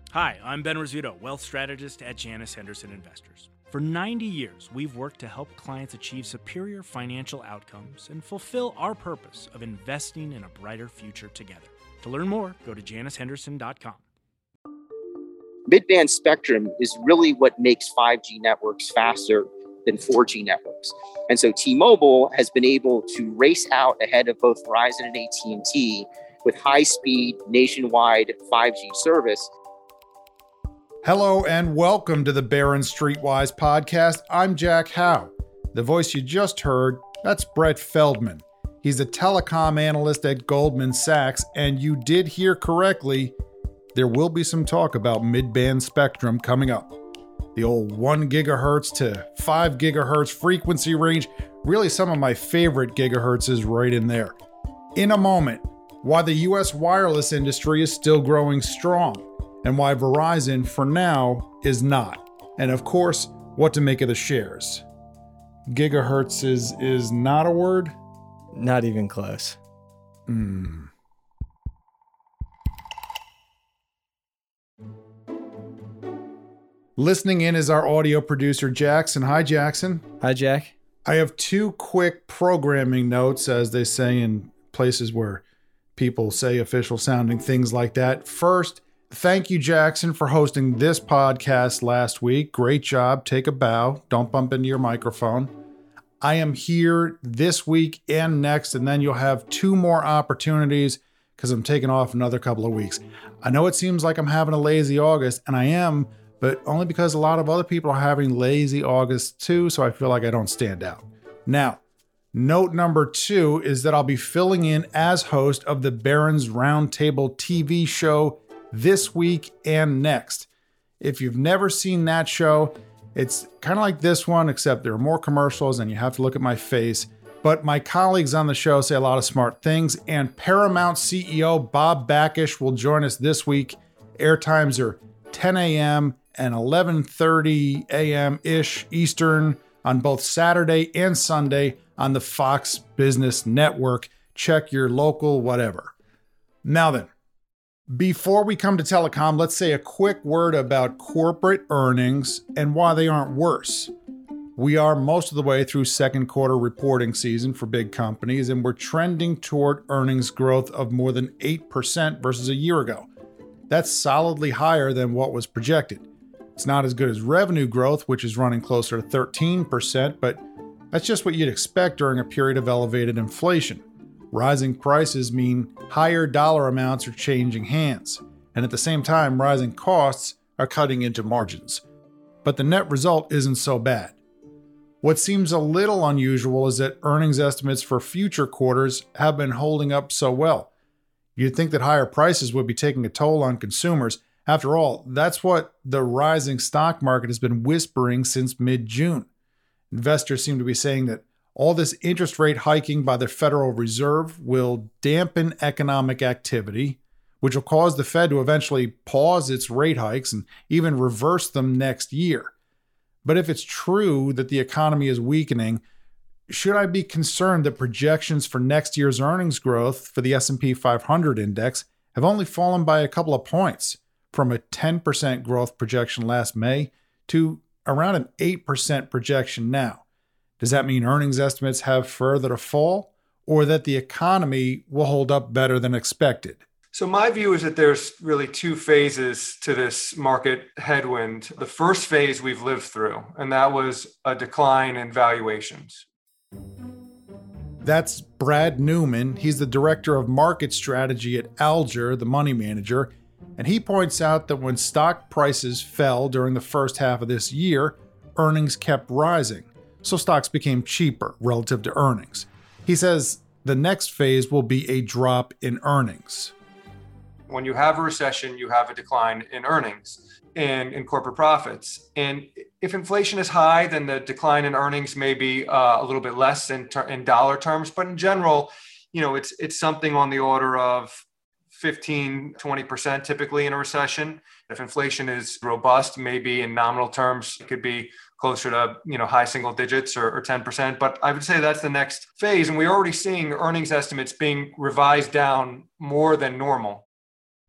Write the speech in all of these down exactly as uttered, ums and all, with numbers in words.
Hi, I'm Ben Rizzuto, wealth strategist at Janus Henderson Investors. For ninety years, we've worked to help clients achieve superior financial outcomes and fulfill our purpose of investing in a brighter future together. To learn more, go to janus henderson dot com. Mid-band spectrum is really what makes five G networks faster than four G networks. And so T-Mobile has been able to race out ahead of both Verizon and A T and T with high-speed nationwide five G service. Hello and welcome to the Barron's Streetwise podcast. I'm Jack Howe. The voice you just heard, that's Brett Feldman. He's a telecom analyst at Goldman Sachs, and you did hear correctly, there will be some talk about mid-band spectrum coming up. The old one gigahertz to five gigahertz frequency range, really some of my favorite gigahertz is right in there. In a moment, why the U S wireless industry is still growing strong, and why Verizon, for now, is not. And of course, what to make of the shares. Gigahertz is, is not a word? Not even close. Hmm. Listening in is our audio producer, Jackson. Hi, Jackson. Hi, Jack. I have two quick programming notes, as they say in places where people say official sounding things like that. First, thank you, Jackson, for hosting this podcast last week. Great job. Take a bow. Don't bump into your microphone. I am here this week and next, and then you'll have two more opportunities because I'm taking off another couple of weeks. I know it seems like I'm having a lazy August, and I am, but only because a lot of other people are having lazy August too, so I feel like I don't stand out. Now, note number two is that I'll be filling in as host of the Barron's Roundtable T V show this week and next. If you've never seen that show, it's kind of like this one, except there are more commercials and you have to look at my face. But my colleagues on the show say a lot of smart things, and Paramount C E O Bob Bakish will join us this week. Airtimes are ten a.m. and eleven thirty a.m.-ish Eastern on both Saturday and Sunday on the Fox Business Network. Check your local whatever. Now then, before we come to telecom, let's say a quick word about corporate earnings and why they aren't worse. We are most of the way through second quarter reporting season for big companies, and we're trending toward earnings growth of more than eight percent versus a year ago. That's solidly higher than what was projected. It's not as good as revenue growth, which is running closer to thirteen percent, but that's just what you'd expect during a period of elevated inflation. Rising prices mean higher dollar amounts are changing hands, and at the same time, rising costs are cutting into margins. But the net result isn't so bad. What seems a little unusual is that earnings estimates for future quarters have been holding up so well. You'd think that higher prices would be taking a toll on consumers. After all, that's what the rising stock market has been whispering since mid-June. Investors seem to be saying that all this interest rate hiking by the Federal Reserve will dampen economic activity, which will cause the Fed to eventually pause its rate hikes and even reverse them next year. But if it's true that the economy is weakening, should I be concerned that projections for next year's earnings growth for the S and P five hundred index have only fallen by a couple of points, from a ten percent growth projection last May to around an eight percent projection now? Does that mean earnings estimates have further to fall, or that the economy will hold up better than expected? So my view is that there's really two phases to this market headwind. The first phase we've lived through, and that was a decline in valuations. That's Brad Newman. He's the director of market strategy at Alger, the money manager, and he points out that when stock prices fell during the first half of this year, earnings kept rising. So stocks became cheaper relative to earnings. He says the next phase will be a drop in earnings. When you have a recession, you have a decline in earnings and in corporate profits. And if inflation is high, then the decline in earnings may be uh, a little bit less in, ter- in dollar terms. But in general, you know, it's it's something on the order of fifteen, twenty percent typically in a recession. If inflation is robust, maybe in nominal terms, it could be closer to, you know, high single digits or, or ten percent. But I would say that's the next phase. And we're already seeing earnings estimates being revised down more than normal.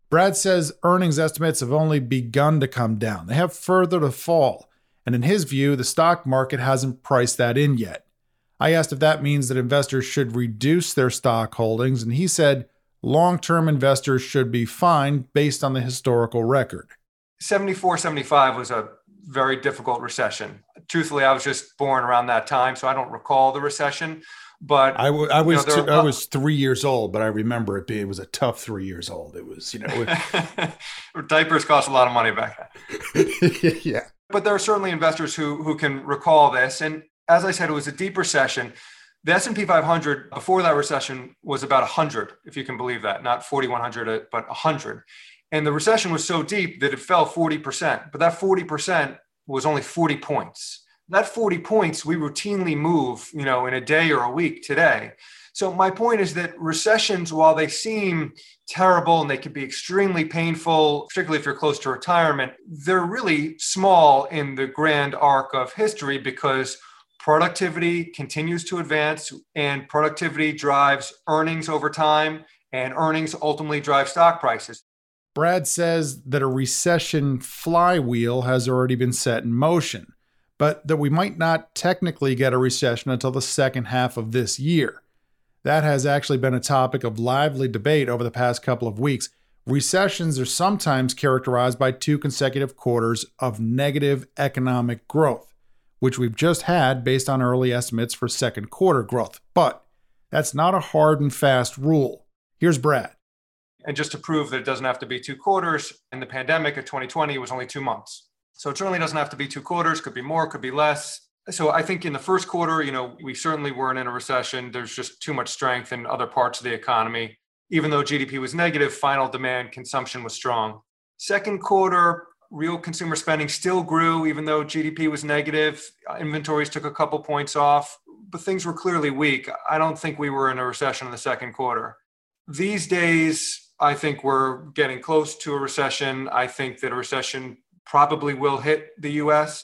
Brad says earnings estimates have only begun to come down. They have further to fall. And in his view, the stock market hasn't priced that in yet. I asked if that means that investors should reduce their stock holdings, and he said long-term investors should be fine based on the historical record. seventy-four, seventy-five was a very difficult recession. Truthfully, I was just born around that time, so I don't recall the recession. But I, w- I was you know, two, I was three years old, but I remember it being it was a tough three years old. It was, you know, it, diapers cost a lot of money back then. Yeah. But there are certainly investors who who can recall this. And as I said, it was a deep recession. The S and P five hundred before that recession was about one hundred, if you can believe that, not forty-one hundred, but one hundred. And the recession was so deep that it fell forty percent. But that forty percent was only forty points. That forty points we routinely move, you know, in a day or a week today. So my point is that recessions, while they seem terrible and they can be extremely painful, particularly if you're close to retirement, they're really small in the grand arc of history because productivity continues to advance and productivity drives earnings over time, and earnings ultimately drive stock prices. Brad says that a recession flywheel has already been set in motion, but that we might not technically get a recession until the second half of this year. That has actually been a topic of lively debate over the past couple of weeks. Recessions are sometimes characterized by two consecutive quarters of negative economic growth, which we've just had based on early estimates for second quarter growth. But that's not a hard and fast rule. Here's Brad. And just to prove that it doesn't have to be two quarters, in the pandemic of twenty twenty, it was only two months. So it certainly doesn't have to be two quarters, could be more, could be less. So I think in the first quarter, you know, we certainly weren't in a recession. There's just too much strength in other parts of the economy. Even though G D P was negative, final demand consumption was strong. Second quarter, real consumer spending still grew, even though G D P was negative. Inventories took a couple points off, but things were clearly weak. I don't think we were in a recession in the second quarter. These days, I think we're getting close to a recession. I think that a recession probably will hit the U S.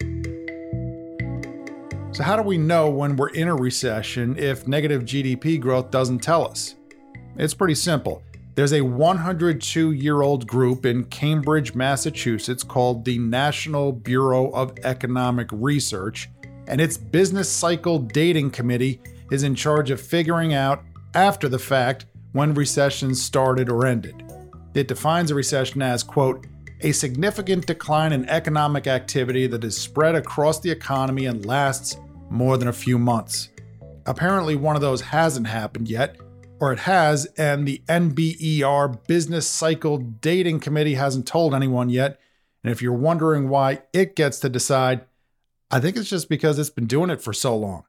So how do we know when we're in a recession if negative G D P growth doesn't tell us? It's pretty simple. There's a one hundred two year old group in Cambridge, Massachusetts called the National Bureau of Economic Research, and its Business Cycle Dating Committee is in charge of figuring out, after the fact, when recessions started or ended. It defines a recession as, quote, a significant decline in economic activity that is spread across the economy and lasts more than a few months. Apparently, one of those hasn't happened yet, or it has, and the N B E R Business Cycle Dating Committee hasn't told anyone yet. And if you're wondering why it gets to decide, I think it's just because it's been doing it for so long.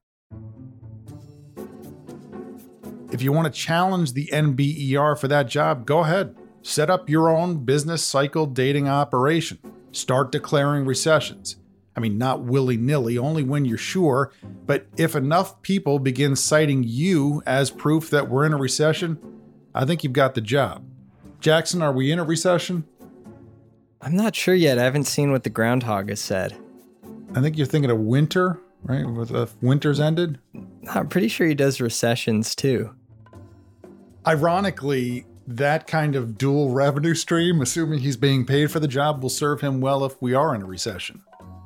If you want to challenge the N B E R for that job, go ahead. Set up your own business cycle dating operation. Start declaring recessions. I mean, not willy-nilly, only when you're sure. But if enough people begin citing you as proof that we're in a recession, I think you've got the job. Jackson, are we in a recession? I'm not sure yet. I haven't seen what the groundhog has said. I think you're thinking of winter, right? With uh, winter's ended? I'm pretty sure he does recessions too. Ironically, that kind of dual revenue stream, assuming he's being paid for the job, will serve him well if we are in a recession.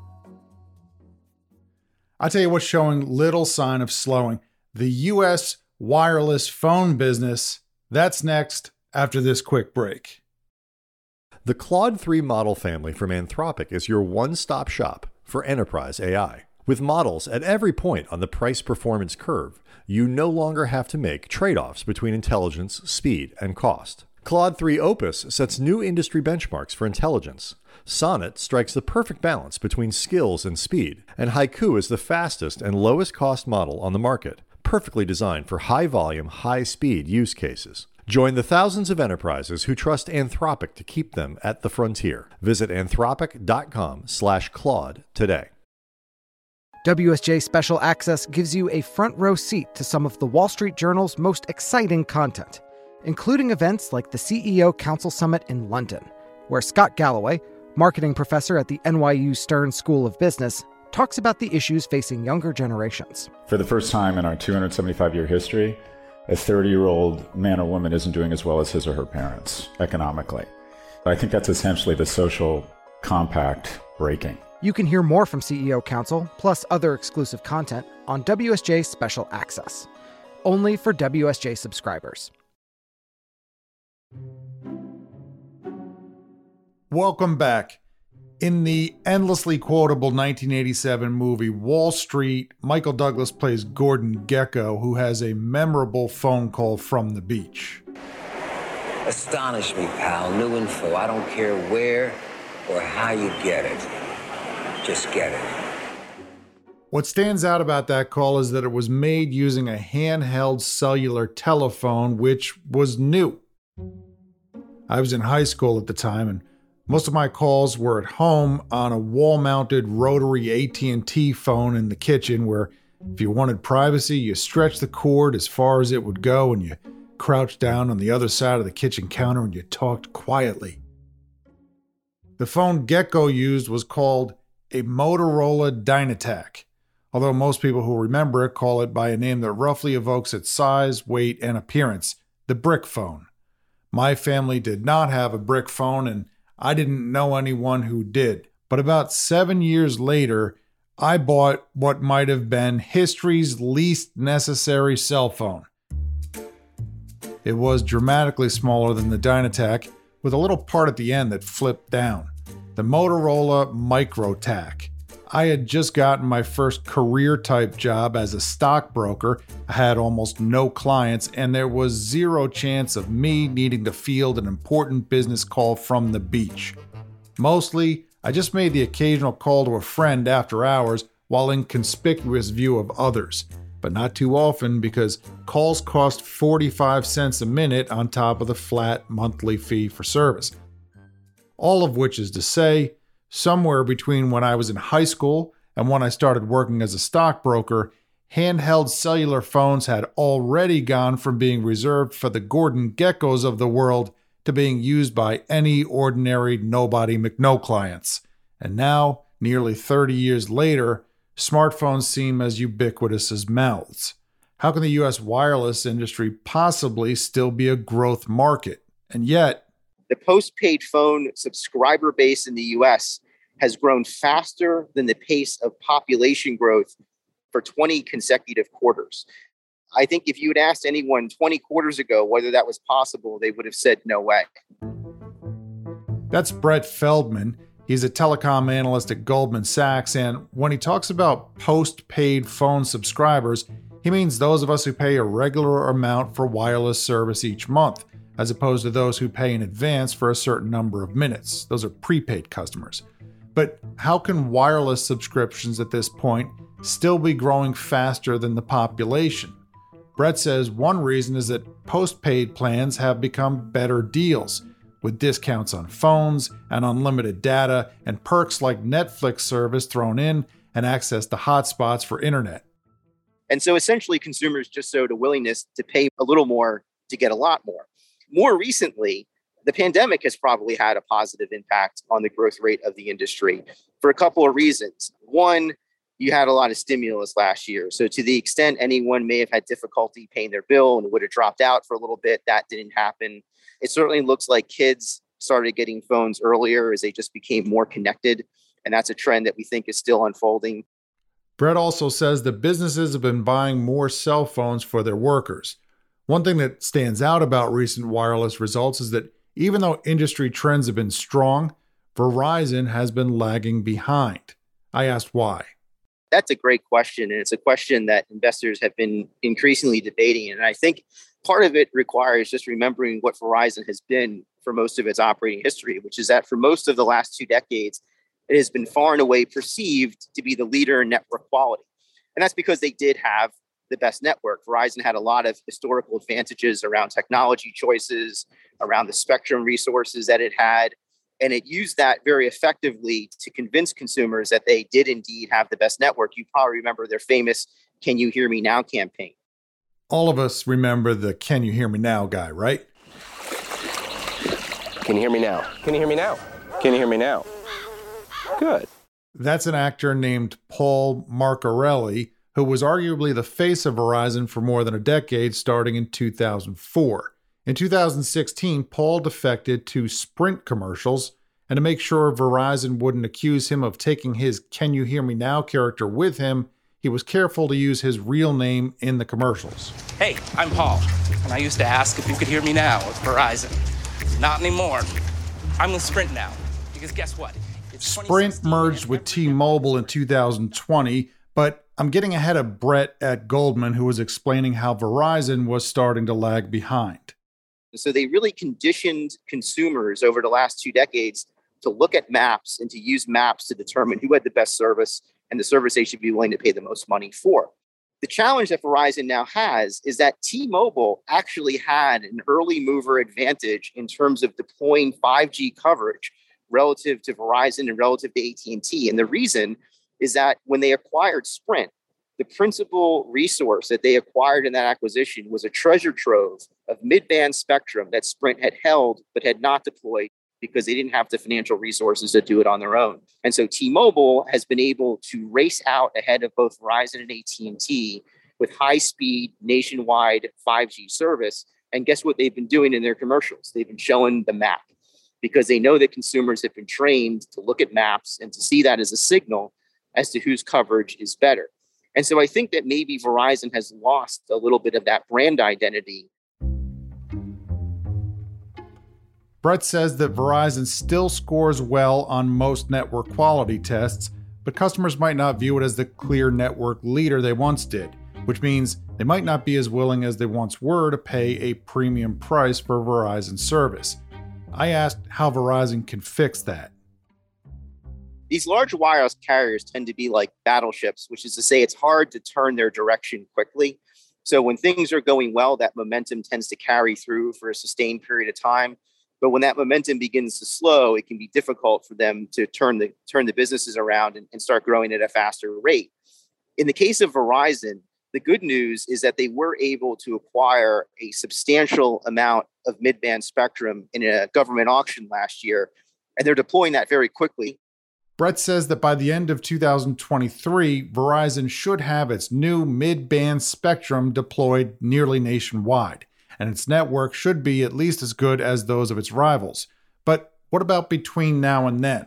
I'll tell you what's showing little sign of slowing. The U S wireless phone business. That's next after this quick break. The Claude three model family from Anthropic is your one-stop shop for enterprise A I. With models at every point on the price-performance curve, you no longer have to make trade-offs between intelligence, speed, and cost. Claude three Opus sets new industry benchmarks for intelligence. Sonnet strikes the perfect balance between skills and speed, and Haiku is the fastest and lowest cost model on the market, perfectly designed for high-volume, high-speed use cases. Join the thousands of enterprises who trust Anthropic to keep them at the frontier. Visit anthropic.com slash Claude today. W S J Special Access gives you a front row seat to some of the Wall Street Journal's most exciting content, including events like the C E O Council Summit in London, where Scott Galloway, marketing professor at the N Y U Stern School of Business, talks about the issues facing younger generations. For the first time in our two hundred seventy-five year history, a thirty-year-old man or woman isn't doing as well as his or her parents economically. I think that's essentially the social compact breaking. You can hear more from C E O Council, plus other exclusive content, on W S J Special Access. Only for W S J subscribers. Welcome back. In the endlessly quotable nineteen eighty-seven movie Wall Street, Michael Douglas plays Gordon Gekko, who has a memorable phone call from the beach. Astonish me, pal. New info. I don't care where or how you get it. Just get it. What stands out about that call is that it was made using a handheld cellular telephone, which was new. I was in high school at the time, and most of my calls were at home on a wall-mounted rotary A T and T phone in the kitchen, where if you wanted privacy, you stretched the cord as far as it would go and you crouched down on the other side of the kitchen counter and you talked quietly. The phone Gekko used was called a Motorola Dynatac, although most people who remember it call it by a name that roughly evokes its size, weight, and appearance, the brick phone. My family did not have a brick phone, and I didn't know anyone who did. But about seven years later, I bought what might have been history's least necessary cell phone. It was dramatically smaller than the Dynatac, with a little part at the end that flipped down. The Motorola MicroTac. I had just gotten my first career-type job as a stockbroker. I had almost no clients, and there was zero chance of me needing to field an important business call from the beach. Mostly, I just made the occasional call to a friend after hours while in conspicuous view of others, but not too often because calls cost forty-five cents a minute on top of the flat monthly fee for service. All of which is to say, somewhere between when I was in high school and when I started working as a stockbroker, handheld cellular phones had already gone from being reserved for the Gordon Gekkos of the world to being used by any ordinary nobody McNo clients. And now, nearly thirty years later, smartphones seem as ubiquitous as mouths. How can the U S wireless industry possibly still be a growth market? And yet, the postpaid phone subscriber base in the U S has grown faster than the pace of population growth for twenty consecutive quarters. I think if you had asked anyone twenty quarters ago whether that was possible, they would have said no way. That's Brett Feldman. He's a telecom analyst at Goldman Sachs, and when he talks about postpaid phone subscribers, he means those of us who pay a regular amount for wireless service each month, as opposed to those who pay in advance for a certain number of minutes. Those are prepaid customers. But how can wireless subscriptions at this point still be growing faster than the population? Brett says one reason is that postpaid plans have become better deals, with discounts on phones and unlimited data and perks like Netflix service thrown in and access to hotspots for internet. And so essentially consumers just showed a willingness to pay a little more to get a lot more. More recently, the pandemic has probably had a positive impact on the growth rate of the industry for a couple of reasons. One, you had a lot of stimulus last year. So to the extent anyone may have had difficulty paying their bill and would have dropped out for a little bit, that didn't happen. It certainly looks like kids started getting phones earlier as they just became more connected. And that's a trend that we think is still unfolding. Brett also says that businesses have been buying more cell phones for their workers. One thing that stands out about recent wireless results is that even though industry trends have been strong, Verizon has been lagging behind. I asked why. That's a great question. And it's a question that investors have been increasingly debating. And I think part of it requires just remembering what Verizon has been for most of its operating history, which is that for most of the last two decades, it has been far and away perceived to be the leader in network quality. And that's because they did have the best network. Verizon had a lot of historical advantages around technology choices, around the spectrum resources that it had. And it used that very effectively to convince consumers that they did indeed have the best network. You probably remember their famous Can You Hear Me Now campaign. All of us remember the Can You Hear Me Now guy, right? Can you hear me now? Can you hear me now? Can you hear me now? Good. That's an actor named Paul Marcarelli, who was arguably the face of Verizon for more than a decade, starting in two thousand four. In two thousand sixteen, Paul defected to Sprint commercials, and to make sure Verizon wouldn't accuse him of taking his "Can You Hear Me Now" character with him, he was careful to use his real name in the commercials. Hey, I'm Paul, and I used to ask if you could hear me now with Verizon. Not anymore. I'm with Sprint now, because guess what? It's Sprint merged with T-Mobile in two thousand twenty, but I'm getting ahead of Brett at Goldman, who was explaining how Verizon was starting to lag behind. So they really conditioned consumers over the last two decades to look at maps and to use maps to determine who had the best service and the service they should be willing to pay the most money for. The challenge that Verizon now has is that T-Mobile actually had an early mover advantage in terms of deploying five G coverage relative to Verizon and relative to A T and T. And the reason is that when they acquired Sprint, the principal resource that they acquired in that acquisition was a treasure trove of mid-band spectrum that Sprint had held but had not deployed because they didn't have the financial resources to do it on their own. And so T-Mobile has been able to race out ahead of both Verizon and A T and T with high-speed nationwide five G service. And guess what they've been doing in their commercials? They've been showing the map because they know that consumers have been trained to look at maps and to see that as a signal as to whose coverage is better. And so I think that maybe Verizon has lost a little bit of that brand identity. Brett says that Verizon still scores well on most network quality tests, but customers might not view it as the clear network leader they once did, which means they might not be as willing as they once were to pay a premium price for Verizon service. I asked how Verizon can fix that. These large wireless carriers tend to be like battleships, which is to say it's hard to turn their direction quickly. So when things are going well, that momentum tends to carry through for a sustained period of time. But when that momentum begins to slow, it can be difficult for them to turn the turn the businesses around and, and start growing at a faster rate. In the case of Verizon, the good news is that they were able to acquire a substantial amount of mid-band spectrum in a government auction last year, and they're deploying that very quickly. Brett says that by the end of two thousand twenty-three, Verizon should have its new mid-band spectrum deployed nearly nationwide, and its network should be at least as good as those of its rivals. But what about between now and then?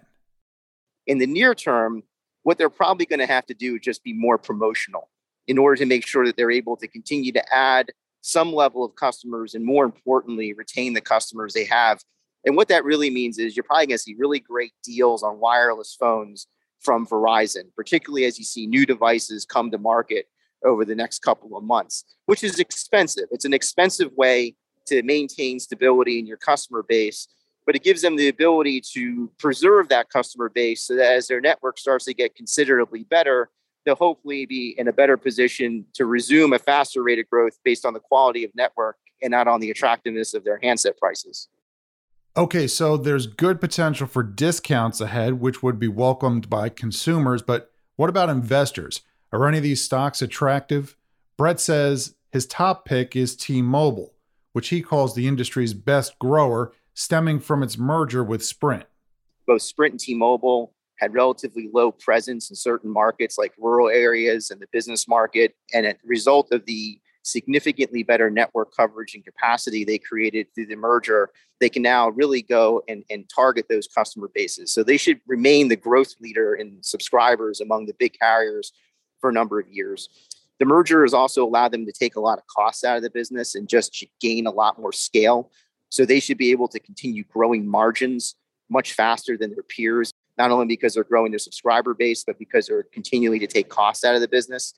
In the near term, what they're probably going to have to do is just be more promotional in order to make sure that they're able to continue to add some level of customers and, more importantly, retain the customers they have. And what that really means is you're probably going to see really great deals on wireless phones from Verizon, particularly as you see new devices come to market over the next couple of months, which is expensive. It's an expensive way to maintain stability in your customer base, but it gives them the ability to preserve that customer base so that as their network starts to get considerably better, they'll hopefully be in a better position to resume a faster rate of growth based on the quality of network and not on the attractiveness of their handset prices. Okay, so there's good potential for discounts ahead, which would be welcomed by consumers, but what about investors? Are any of these stocks attractive? Brett says his top pick is T-Mobile, which he calls the industry's best grower, stemming from its merger with Sprint. Both Sprint and T-Mobile had relatively low presence in certain markets like rural areas and the business market, and as a result of the significantly better network coverage and capacity they created through the merger, they can now really go and, and target those customer bases. So they should remain the growth leader in subscribers among the big carriers for a number of years. The merger has also allowed them to take a lot of costs out of the business and just gain a lot more scale. So they should be able to continue growing margins much faster than their peers, not only because they're growing their subscriber base, but because they're continuing to take costs out of the business.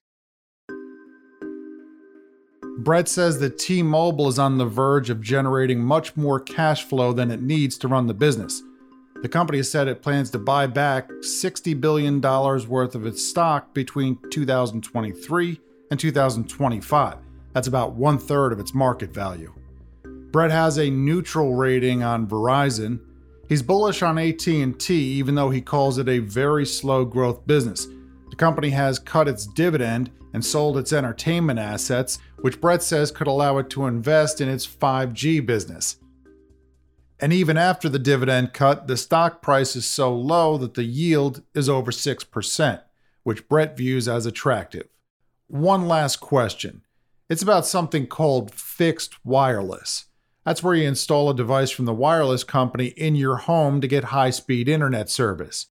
Brett says that T-Mobile is on the verge of generating much more cash flow than it needs to run the business. The company has said it plans to buy back sixty billion dollars worth of its stock between two thousand twenty-three and two thousand twenty-five. That's about one third of its market value. Brett has a neutral rating on Verizon. He's bullish on A T and T, even though he calls it a very slow growth business. The company has cut its dividend and sold its entertainment assets, which Brett says could allow it to invest in its five G business. And even after the dividend cut, the stock price is so low that the yield is over six percent, which Brett views as attractive. one last question. It's about something called fixed wireless. That's where you install a device from the wireless company in your home to get high-speed internet service.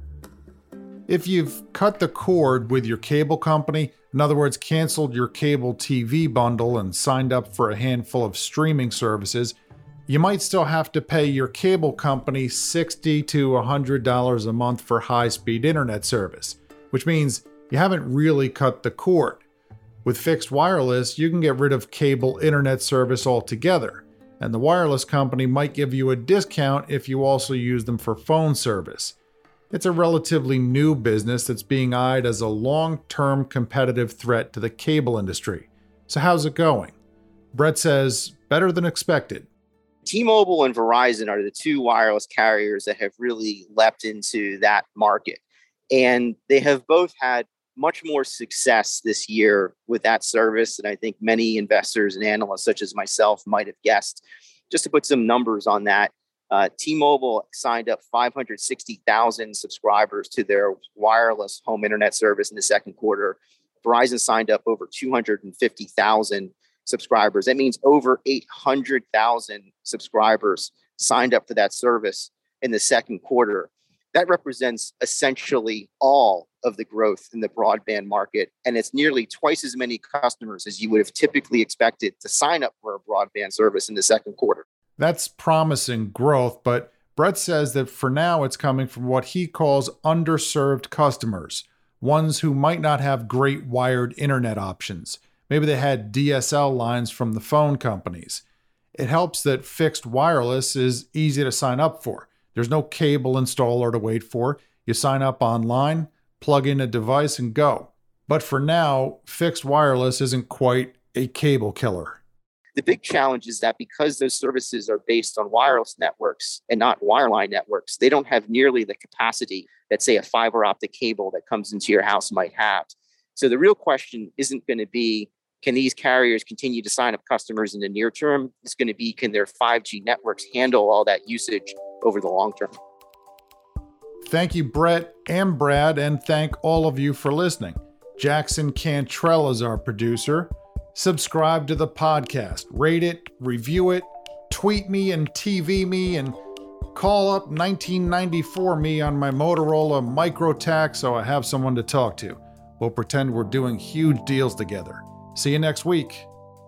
If you've cut the cord with your cable company, in other words, canceled your cable T V bundle and signed up for a handful of streaming services, you might still have to pay your cable company sixty to one hundred dollars a month for high-speed internet service, which means you haven't really cut the cord. With fixed wireless, you can get rid of cable internet service altogether, and the wireless company might give you a discount if you also use them for phone service. It's a relatively new business that's being eyed as a long-term competitive threat to the cable industry. So how's it going? Brett says, better than expected. T-Mobile and Verizon are the two wireless carriers that have really leapt into that market. And they have both had much more success this year with that service than I think many investors and analysts such as myself might have guessed. Just to put some numbers on that, uh, T-Mobile signed up five hundred sixty thousand subscribers to their wireless home internet service in the second quarter. Verizon signed up over two hundred fifty thousand subscribers. That means over eight hundred thousand subscribers signed up for that service in the second quarter. That represents essentially all of the growth in the broadband market. And it's nearly twice as many customers as you would have typically expected to sign up for a broadband service in the second quarter. That's promising growth, but Brett says that for now it's coming from what he calls underserved customers, ones who might not have great wired internet options. Maybe they had D S L lines from the phone companies. It helps that fixed wireless is easy to sign up for. There's no cable installer to wait for. You sign up online, plug in a device, and go. But for now, fixed wireless isn't quite a cable killer. The big challenge is that because those services are based on wireless networks and not wireline networks, they don't have nearly the capacity that, say, a fiber optic cable that comes into your house might have. So the real question isn't going to be, can these carriers continue to sign up customers in the near term? It's going to be, can their five G networks handle all that usage over the long term? Thank you, Brett and Brad, and thank all of you for listening. Jackson Cantrell is our producer. Subscribe to the podcast, rate it, review it, tweet me and T V me, and call up nineteen ninety-four me on my Motorola Microtac so I have someone to talk to. We'll pretend we're doing huge deals together. See you next week.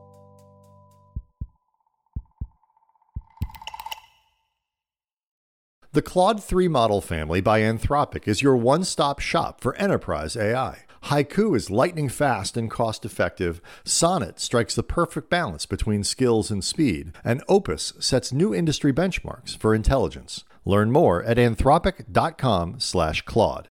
The Claude three model family by Anthropic is your one-stop shop for enterprise A I. Haiku is lightning fast and cost-effective. Sonnet strikes the perfect balance between skills and speed. And Opus sets new industry benchmarks for intelligence. Learn more at anthropic dot com slash Claude.